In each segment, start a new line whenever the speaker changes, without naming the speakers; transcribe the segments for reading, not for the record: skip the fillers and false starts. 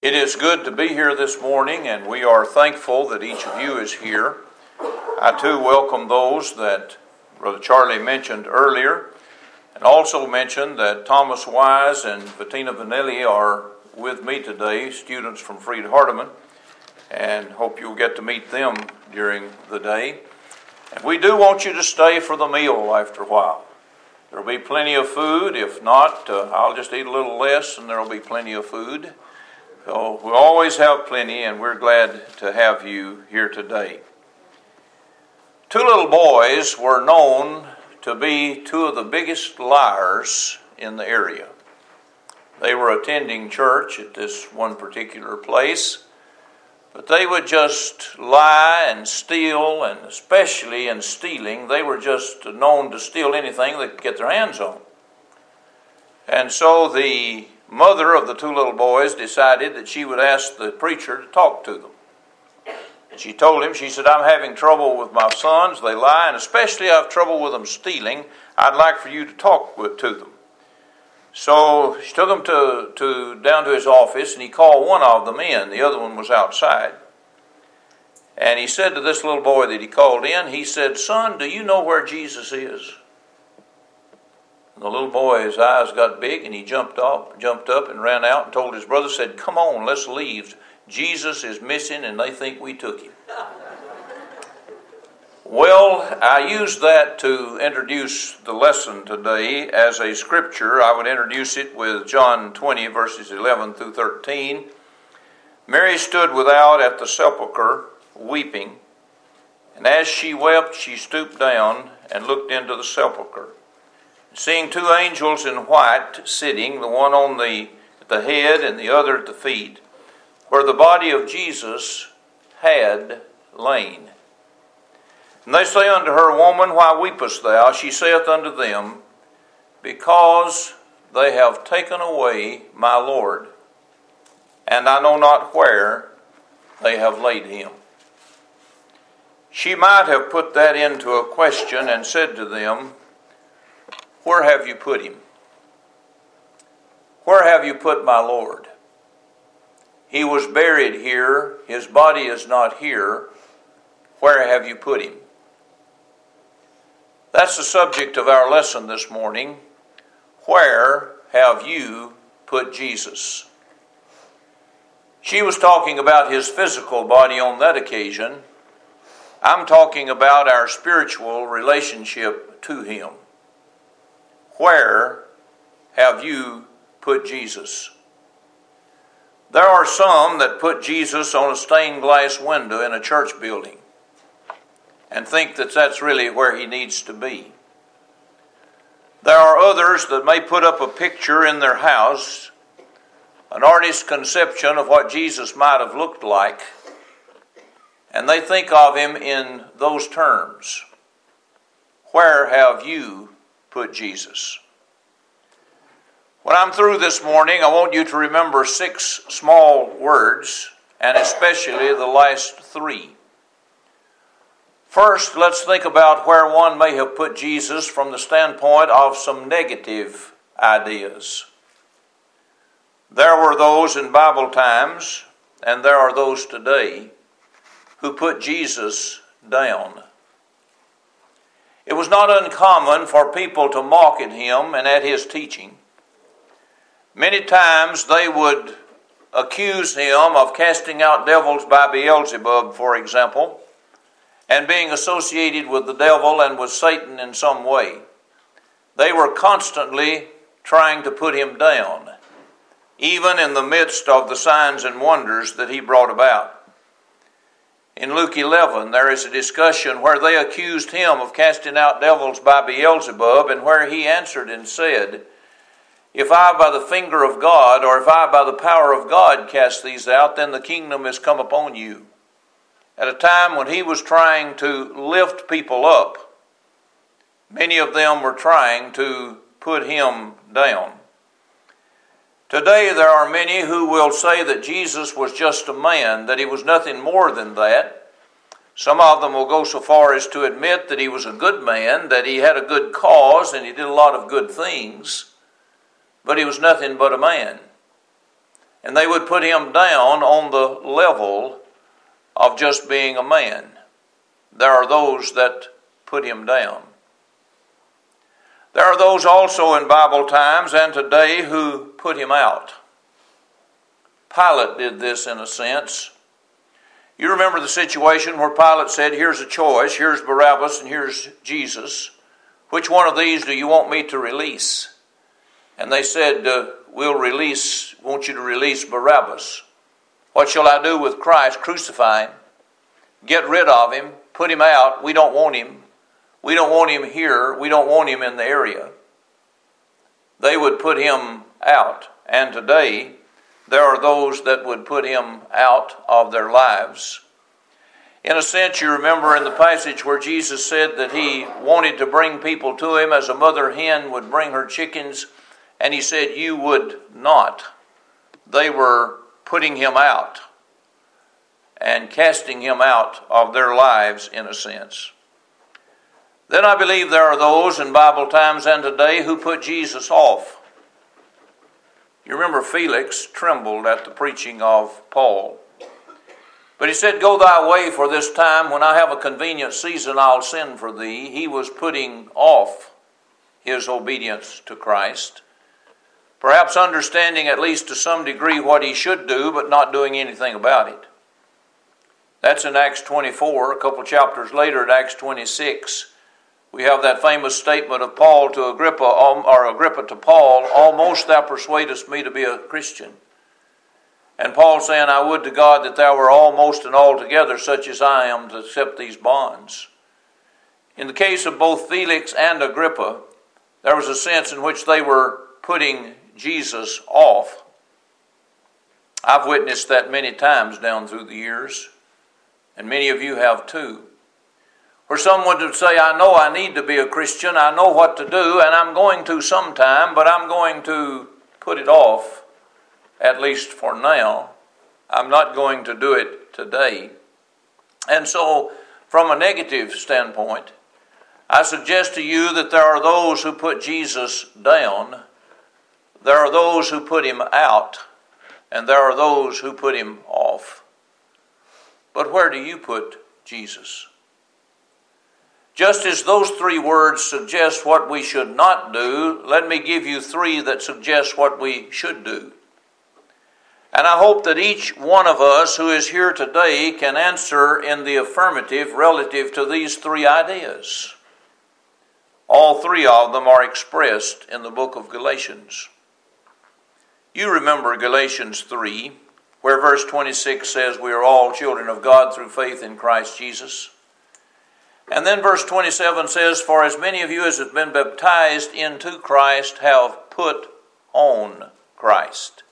It is good to be here this morning, and we are thankful that each of you is here. I too welcome those that Brother Charlie mentioned earlier, and also mentioned that Thomas Wise and Bettina Vanelli are with me today, students from Freed Hardeman, and hope you'll get to meet them during the day. And we do want you to stay for the meal after a while. There'll be plenty of food. If not, I'll just eat a little less, and there'll be plenty of food. So we always have plenty, and we're glad to have you here today. Two little boys were known to be two of the biggest liars in the area. They were attending church at this one particular place, but they would just lie and steal, and especially in stealing, they were just known to steal anything they could get their hands on. And so the mother of the two little boys decided that she would ask the preacher to talk to them. She told him, she said, "I'm having trouble with my sons. They lie, and especially I have trouble with them stealing. I'd like for you to talk to them." So she took him down to his office, and he called one of them in. The other one was outside. And he said to this little boy that he called in, he said, "Son, do you know where Jesus is?" The little boy, his eyes got big, and he jumped up and ran out and told his brother, said, "Come on, let's leave. Jesus is missing, and they think we took him." Well, I used that to introduce the lesson today as a scripture. I would introduce it with John 20, verses 11 through 13. Mary stood without at the sepulchre, weeping, and as she wept, she stooped down and looked into the sepulchre. Seeing two angels in white sitting, the one at the head and the other at the feet, where the body of Jesus had lain. And they say unto her, "Woman, why weepest thou?" She saith unto them, "Because they have taken away my Lord, and I know not where they have laid him." She might have put that into a question and said to them, "Where have you put him? Where have you put my Lord? He was buried here. His body is not here. Where have you put him?" That's the subject of our lesson this morning. Where have you put Jesus? She was talking about his physical body on that occasion. I'm talking about our spiritual relationship to him. Where have you put Jesus? There are some that put Jesus on a stained glass window in a church building and think that that's really where he needs to be. There are others that may put up a picture in their house, an artist's conception of what Jesus might have looked like, and they think of him in those terms. Where have you put Jesus? When I'm through this morning, I want you to remember 6 small words, and especially the last 3. First, let's think about where one may have put Jesus from the standpoint of some negative ideas. There were those in Bible times, and there are those today, who put Jesus down. It was not uncommon for people to mock at him and at his teaching. Many times they would accuse him of casting out devils by Beelzebub, for example, and being associated with the devil and with Satan in some way. They were constantly trying to put him down, even in the midst of the signs and wonders that he brought about. In Luke 11, there is a discussion where they accused him of casting out devils by Beelzebub, and where he answered and said, "If I by the finger of God, or if I by the power of God cast these out, then the kingdom has come upon you." At a time when he was trying to lift people up, many of them were trying to put him down. Today there are many who will say that Jesus was just a man, that he was nothing more than that. Some of them will go so far as to admit that he was a good man, that he had a good cause, and he did a lot of good things, but he was nothing but a man. and they would put him down on the level of just being a man. There are those that put him down. There are those also in Bible times and today who put him out. Pilate did this in a sense. You remember the situation where Pilate said, "Here's a choice, here's Barabbas and here's Jesus. Which one of these do you want me to release?" And they said, want you to release Barabbas. "What shall I do with Christ? Crucify him. Get rid of him. Put him out. We don't want him. We don't want him here. We don't want him in the area." They would put him out. And today, there are those that would put him out of their lives. In a sense, you remember in the passage where Jesus said that he wanted to bring people to him as a mother hen would bring her chickens, and he said, "You would not." They were putting him out and casting him out of their lives in a sense. Then I believe there are those in Bible times and today who put Jesus off. You remember Felix trembled at the preaching of Paul. But he said, "Go thy way, for this time when I have a convenient season I'll send for thee." He was putting off his obedience to Christ. Perhaps understanding at least to some degree what he should do, but not doing anything about it. That's in Acts 24. A couple chapters later, at Acts 26, we have that famous statement of Paul to Agrippa, or Agrippa to Paul, "Almost thou persuadest me to be a Christian." And Paul saying, "I would to God that thou were almost and altogether such as I am to accept these bonds." In the case of both Felix and Agrippa, there was a sense in which they were putting Jesus off. I've witnessed that many times down through the years, and many of you have too. Where someone would say, "I know I need to be a Christian, I know what to do, and I'm going to sometime, but I'm going to put it off, at least for now. I'm not going to do it today." And so, from a negative standpoint, I suggest to you that there are those who put Jesus down, there are those who put him out, and there are those who put him off. But where do you put Jesus? Just as those three words suggest what we should not do, let me give you three that suggest what we should do. And I hope that each one of us who is here today can answer in the affirmative relative to these three ideas. All three of them are expressed in the book of Galatians. You remember Galatians 3, where verse 26 says we are all children of God through faith in Christ Jesus. And then verse 27 says, "For as many of you as have been baptized into Christ have put on Christ."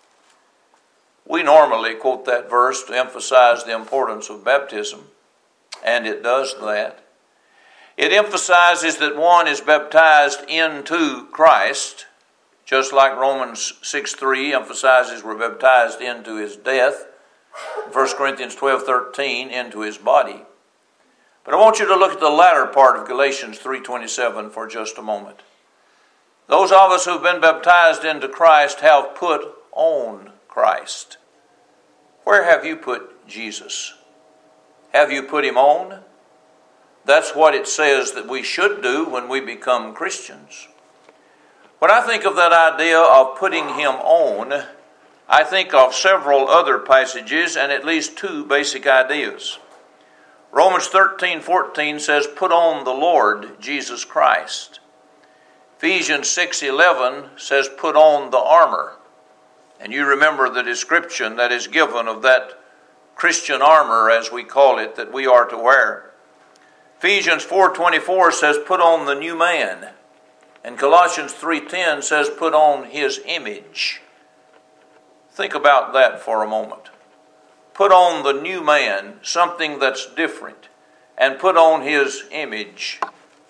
We normally quote that verse to emphasize the importance of baptism, and it does that. It emphasizes that one is baptized into Christ, just like Romans 6:3 emphasizes we're baptized into his death, 1 Corinthians 12:13 into his body. But I want you to look at the latter part of Galatians 3:27 for just a moment. Those of us who have been baptized into Christ have put on Christ. Where have you put Jesus? Have you put him on? That's what it says that we should do when we become Christians. When I think of that idea of putting him on, I think of several other passages and at least two basic ideas. Romans 13:14 says, "Put on the Lord Jesus Christ." Ephesians 6:11 says, "Put on the armor." And you remember the description that is given of that Christian armor, as we call it, that we are to wear. Ephesians 4:24 says, "Put on the new man." And Colossians 3:10 says, "Put on his image." Think about that for a moment. Put on the new man, something that's different, and put on his image.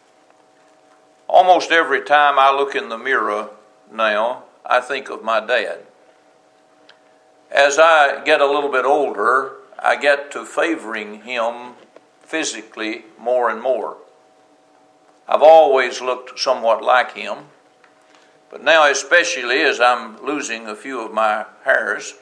Almost every time I look in the mirror now, I think of my dad. As I get a little bit older, I get to favoring him physically more and more. I've always looked somewhat like him, but now especially as I'm losing a few of my hairs,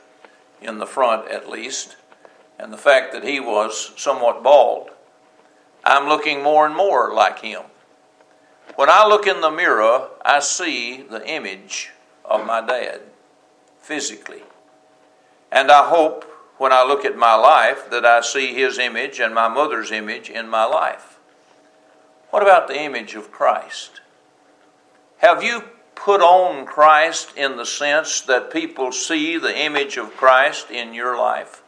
in the front at least, and the fact that he was somewhat bald. I'm looking more and more like him. When I look in the mirror, I see the image of my dad, physically. And I hope when I look at my life that I see his image and my mother's image in my life. What about the image of Christ? Have you put on Christ in the sense that people see the image of Christ in your life?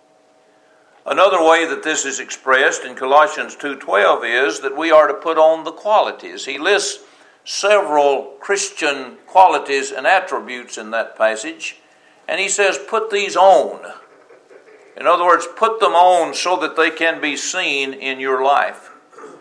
Another way that this is expressed in Colossians 2:12 is that we are to put on the qualities. He lists several Christian qualities and attributes in that passage, and he says, put these on. In other words, put them on so that they can be seen in your life.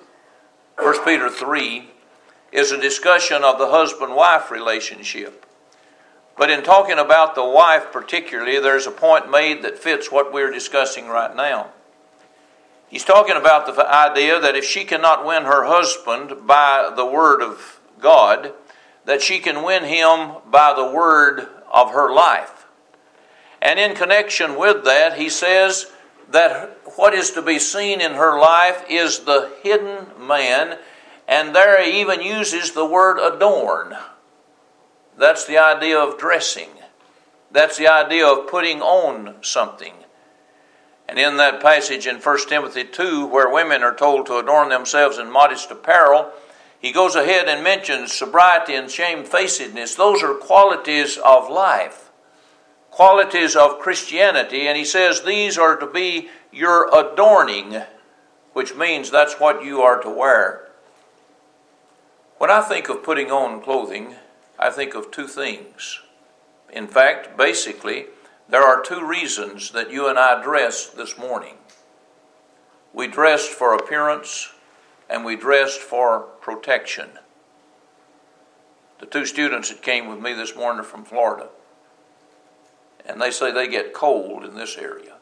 1 Peter 3 is a discussion of the husband-wife relationship. But in talking about the wife particularly, there's a point made that fits what we're discussing right now. He's talking about the idea that if she cannot win her husband by the word of God, that she can win him by the word of her life. And in connection with that, he says that what is to be seen in her life is the hidden man, and there he even uses the word adorn. That's the idea of dressing. That's the idea of putting on something. And in that passage in 1 Timothy 2, where women are told to adorn themselves in modest apparel, he goes ahead and mentions sobriety and shamefacedness. Those are qualities of life, qualities of Christianity. And he says these are to be your adorning, which means that's what you are to wear. When I think of putting on clothing, I think of two things. In fact, basically, there are two reasons that you and I dressed this morning. We dressed for appearance and we dressed for protection. The two students that came with me this morning are from Florida, and they say they get cold in this area.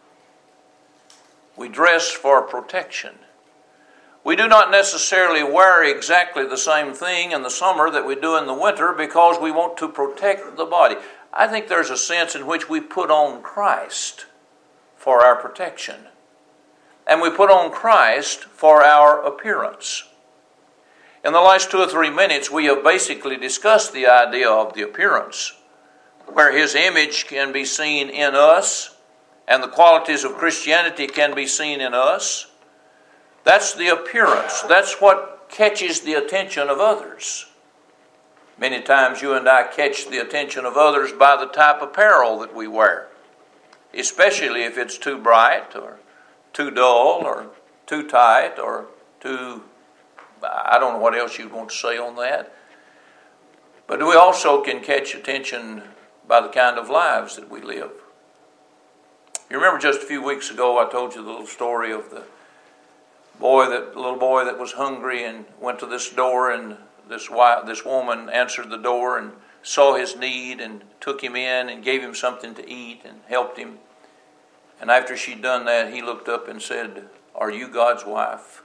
We dress for protection. We do not necessarily wear exactly the same thing in the summer that we do in the winter because we want to protect the body. I think there's a sense in which we put on Christ for our protection. And we put on Christ for our appearance. In the last 2 or 3 minutes, we have basically discussed the idea of the appearance, where his image can be seen in us and the qualities of Christianity can be seen in us. That's the appearance. That's what catches the attention of others. Many times you and I catch the attention of others by the type of apparel that we wear, especially if it's too bright or too dull or too tight or too, I don't know what else you'd want to say on that. But we also can catch attention by the kind of lives that we live. You remember just a few weeks ago I told you the little story of the little boy that was hungry and went to this door, and this woman answered the door and saw his need and took him in and gave him something to eat and helped him. And after she'd done that, he looked up and said, "Are you God's wife?"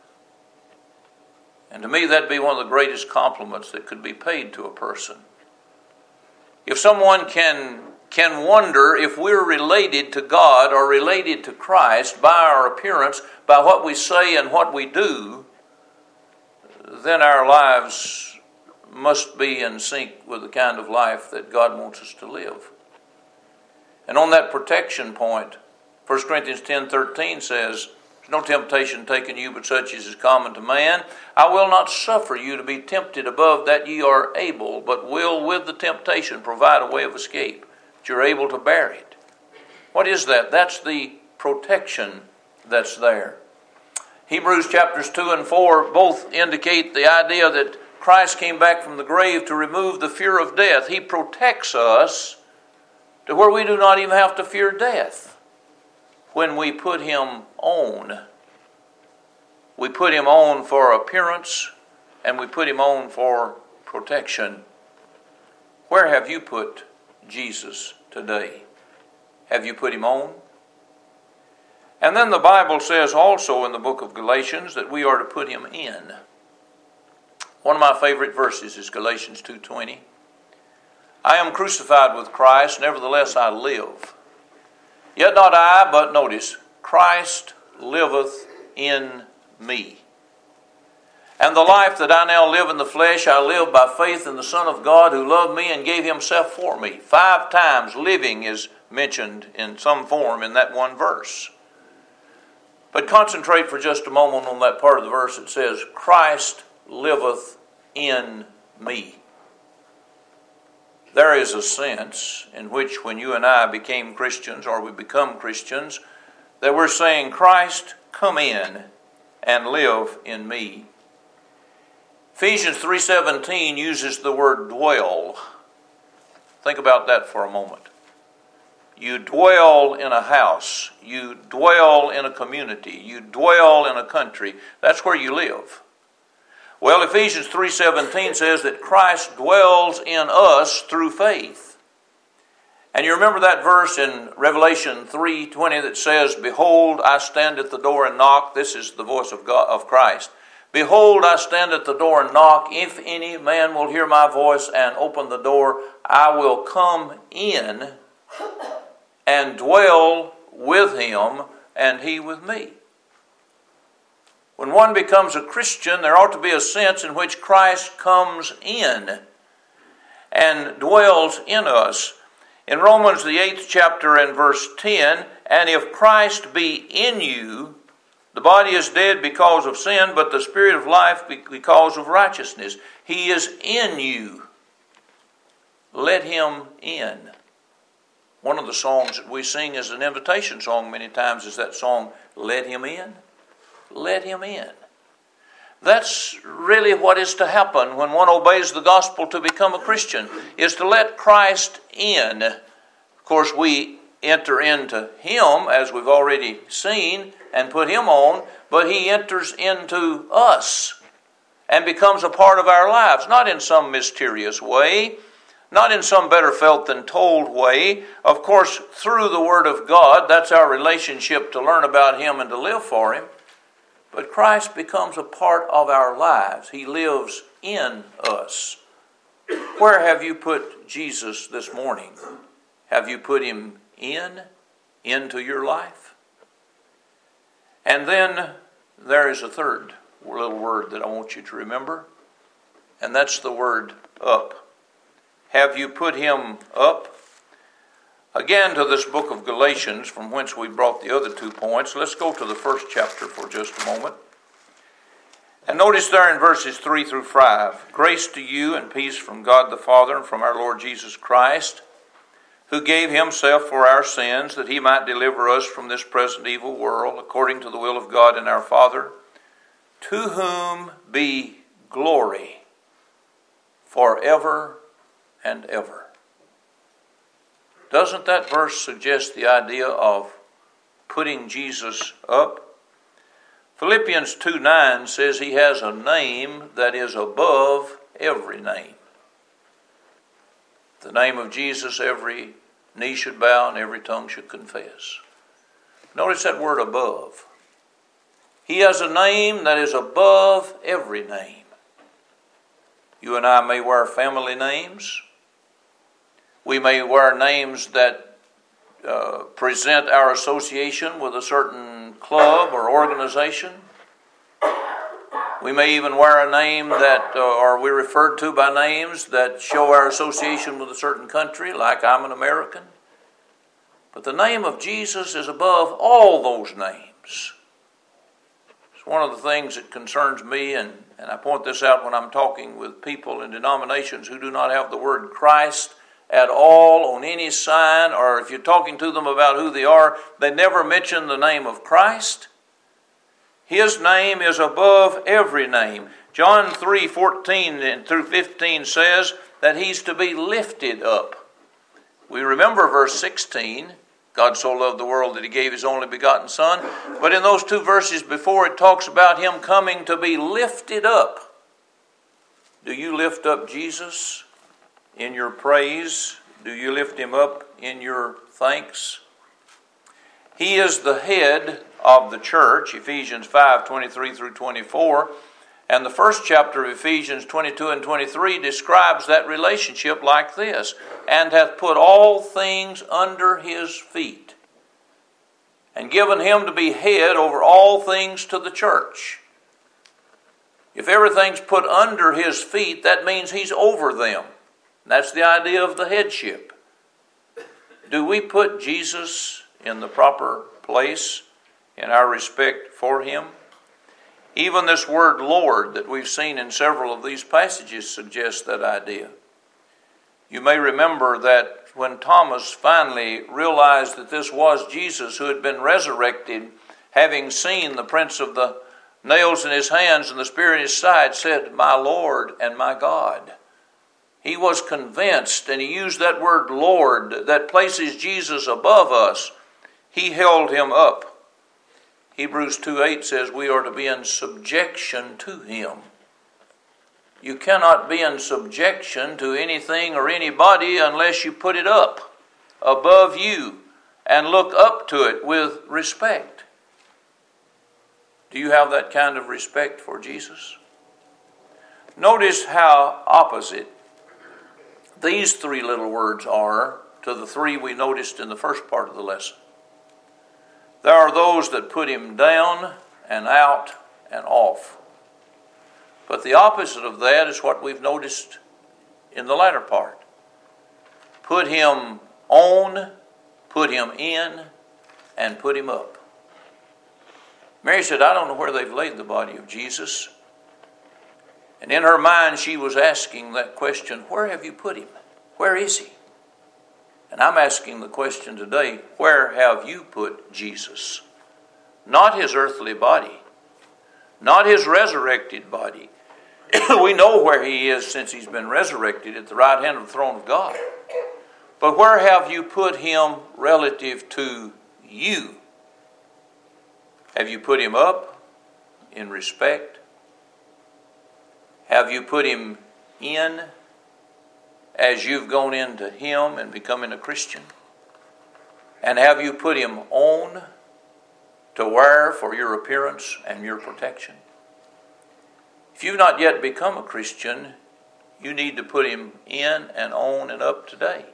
And to me, that'd be one of the greatest compliments that could be paid to a person. If someone can wonder if we're related to God or related to Christ by our appearance, by what we say and what we do, then our lives must be in sync with the kind of life that God wants us to live. And on that protection point, 1 Corinthians 10:13 says, "There's no temptation taken you but such as is common to man. I will not suffer you to be tempted above that ye are able, but will with the temptation provide a way of escape, that you're able to bear it." What is that? That's the protection that's there. Hebrews chapters 2 and 4 both indicate the idea that Christ came back from the grave to remove the fear of death. He protects us to where we do not even have to fear death when we put him on. We put him on for appearance and we put him on for protection. Where have you put Jesus today? Have you put him on? And then the Bible says also in the book of Galatians that we are to put him in. One of my favorite verses is Galatians 2:20. "I am crucified with Christ, nevertheless I live. Yet not I, but notice, Christ liveth in me. And the life that I now live in the flesh, I live by faith in the Son of God who loved me and gave himself for me. 5 times living is mentioned in some form in that one verse. But concentrate for just a moment on that part of the verse that says, Christ liveth in me. There is a sense in which when you and I became Christians, or we become Christians, that we're saying, Christ, come in and live in me. Ephesians 3:17 uses the word dwell. Think about that for a moment. You dwell in a house. You dwell in a community. You dwell in a country. That's where you live. Well, Ephesians 3:17 says that Christ dwells in us through faith. And you remember that verse in Revelation 3:20 that says, Behold, I stand at the door and knock. This is the voice of God, of Christ. Behold, I stand at the door and knock. If any man will hear my voice and open the door, I will come in and dwell with him, and he with me. When one becomes a Christian, there ought to be a sense in which Christ comes in and dwells in us. In Romans, the 8th chapter and verse 10, and if Christ be in you, the body is dead because of sin, but the spirit of life because of righteousness. He is in you. Let him in. One of the songs that we sing as an invitation song many times is that song, Let Him In. Let Him in. That's really what is to happen when one obeys the gospel to become a Christian, is to let Christ in. Of course, we enter into Him, as we've already seen, and put Him on, but He enters into us and becomes a part of our lives, not in some mysterious way, not in some better felt than told way. Of course, through the Word of God, that's our relationship to learn about Him and to live for Him. But Christ becomes a part of our lives. He lives in us. Where have you put Jesus this morning? Have you put Him into your life? And then there is a third little word that I want you to remember, and that's the word up. Have you put Him up? Again, to this book of Galatians, from whence we brought the other 2 points. Let's go to the first chapter for just a moment. And notice there in verses 3 through 5, grace to you and peace from God the Father and from our Lord Jesus Christ, who gave Himself for our sins, that He might deliver us from this present evil world, according to the will of God and our Father, to whom be glory forever and ever. Doesn't that verse suggest the idea of putting Jesus up? Philippians 2:9 says He has a name that is above every name. The name of Jesus, every knee should bow and every tongue should confess. Notice that word above. He has a name that is above every name. You and I may wear family names. We may wear names that present our association with a certain club or organization. We may even wear a name that, or we're referred to by names that show our association with a certain country, like I'm an American. But the name of Jesus is above all those names. It's one of the things that concerns me, and I point this out when I'm talking with people in denominations who do not have the word Christ at all on any sign, or if you're talking to them about who they are, they never mention the name of Christ. His name is above every name. John 3:14 through 15 says that He's to be lifted up. We remember verse 16, God so loved the world that He gave His only begotten Son. But in those 2 verses before, it talks about Him coming to be lifted up. Do you lift up Jesus in your praise? Do you lift Him up in your thanks? He is the head of the church, Ephesians 5:23 through 24. And the first chapter of Ephesians 22 and 23 describes that relationship like this. And hath put all things under His feet, and given him to be head over all things to the church. If everything's put under his feet, that means he's over them. That's the idea of the headship. Do we put Jesus in the proper place in our respect for him? Even this word Lord that we've seen in several of these passages suggests that idea. You may remember that when Thomas finally realized that this was Jesus who had been resurrected, having seen the prints of the nails in his hands and the spear in his side, said, "My Lord and my God." He was convinced, and he used that word Lord that places Jesus above us. He held him up. Hebrews 2:8 says we are to be in subjection to him. You cannot be in subjection to anything or anybody unless you put it up above you and look up to it with respect. Do you have that kind of respect for Jesus? Notice how opposite these three little words are to the three we noticed in the first part of the lesson. There are those that put him down and out and off. But the opposite of that is what we've noticed in the latter part. Put him on, put him in, and put him up. Mary said, "I don't know where they've laid the body of Jesus." And in her mind she was asking that question, where have you put him? Where is he? And I'm asking the question today, where have you put Jesus? Not his earthly body, not his resurrected body. We know where he is since he's been resurrected at the right hand of the throne of God. But where have you put him relative to you? Have you put him up in respect? Have you put him in as you've gone into him and becoming a Christian? And have you put him on to wear for your appearance and your protection? If you've not yet become a Christian, you need to put him in and on and up today.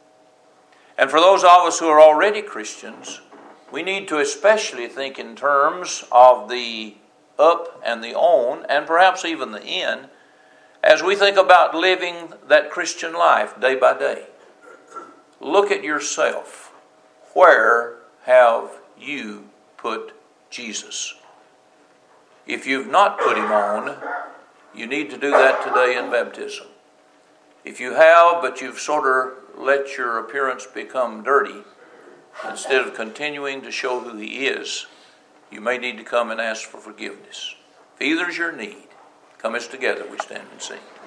And for those of us who are already Christians, we need to especially think in terms of the up and the on, and perhaps even the in, as we think about living that Christian life day by day. Look at yourself. Where have you put Jesus? If you've not put him on, you need to do that today in baptism. If you have, but you've sort of let your appearance become dirty, instead of continuing to show who he is, you may need to come and ask for forgiveness. If either is your need, come as together we stand and sing.